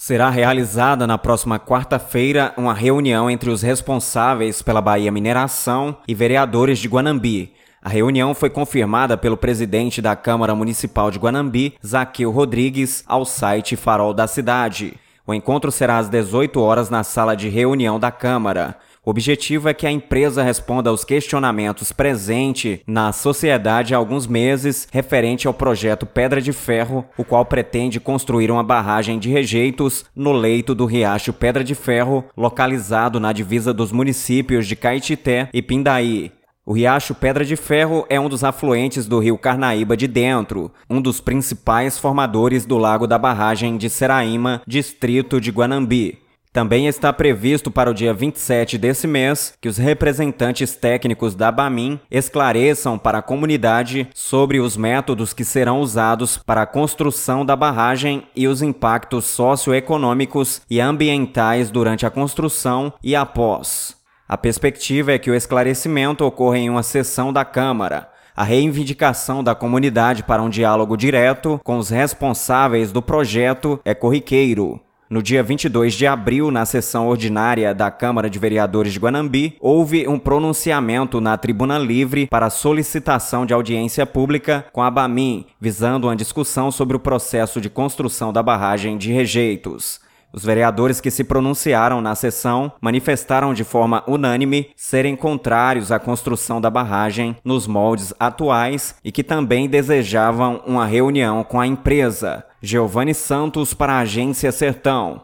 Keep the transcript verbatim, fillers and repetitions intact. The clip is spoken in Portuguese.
Será realizada na próxima quarta-feira uma reunião entre os responsáveis pela Bahia Mineração e vereadores de Guanambi. A reunião foi confirmada pelo presidente da Câmara Municipal de Guanambi, Zaqueu Rodrigues, ao site Farol da Cidade. O encontro será às dezoito horas na sala de reunião da Câmara. O objetivo é que a empresa responda aos questionamentos presentes na sociedade há alguns meses referente ao projeto Pedra de Ferro, o qual pretende construir uma barragem de rejeitos no leito do riacho Pedra de Ferro, localizado na divisa dos municípios de Caetité e Pindaí. O riacho Pedra de Ferro é um dos afluentes do rio Carnaíba de Dentro, um dos principais formadores do lago da barragem de Seraíma, distrito de Guanambi. Também está previsto para o dia vinte e sete desse mês que os representantes técnicos da Abamin esclareçam para a comunidade sobre os métodos que serão usados para a construção da barragem e os impactos socioeconômicos e ambientais durante a construção e após. A perspectiva é que o esclarecimento ocorra em uma sessão da Câmara. A reivindicação da comunidade para um diálogo direto com os responsáveis do projeto é corriqueiro. No dia vinte e dois de abril, na sessão ordinária da Câmara de Vereadores de Guanambi, houve um pronunciamento na Tribuna Livre para solicitação de audiência pública com a Abamin, visando uma discussão sobre o processo de construção da barragem de rejeitos. Os vereadores que se pronunciaram na sessão manifestaram de forma unânime serem contrários à construção da barragem nos moldes atuais e que também desejavam uma reunião com a empresa. Giovanni Santos para a Agência Sertão.